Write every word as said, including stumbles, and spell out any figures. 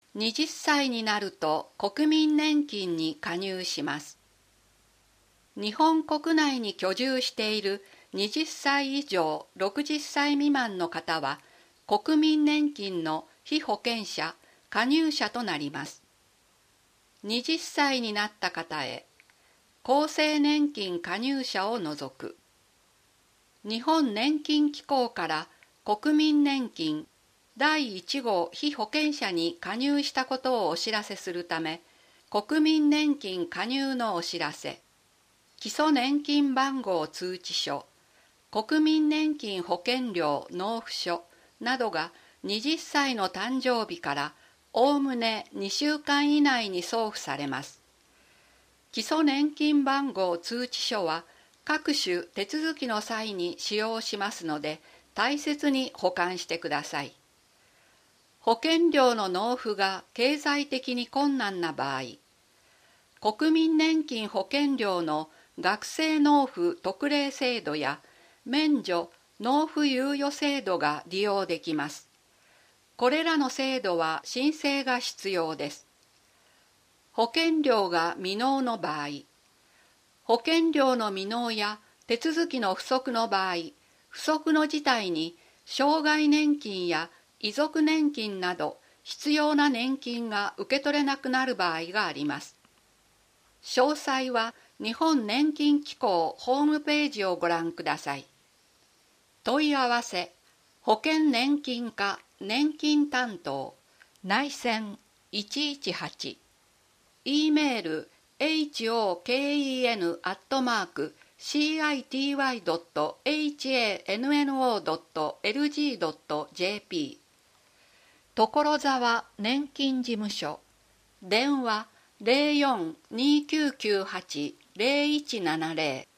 はたちになると国民年金に加入します。日本国内に居住しているはたち以上ろくじゅっさい未満の方は国民年金の被保険者・加入者となります。はたちになった方へ厚生年金加入者を除く。日本年金機構から国民年金だいいち号被保険者に加入したことをお知らせするため、国民年金加入のお知らせ、基礎年金番号通知書、国民年金保険料納付書などがはたちの誕生日からおおむねにしゅうかん以内に送付されます。基礎年金番号通知書は各種手続きの際に使用しますので、大切に保管してください。保険料の納付が経済的に困難な場合、国民年金保険料の学生納付特例制度や免除納付猶予制度が利用できます。これらの制度は申請が必要です。保険料が未納の場合、保険料の未納や手続きの不足の場合、不足の事態に障害年金や遺族年金など必要な年金が受け取れなくなる場合があります。詳細は日本年金機構ホームページをご覧ください。問い合わせ、保険年金課年金担当、内線いちいちはち、E メール ホケン アットマーク シーアイティーワイドットハンノードットエルジードットジェーピー、所沢年金事務所、電話ゼロよん にきゅうきゅうはち ゼロいちななゼロ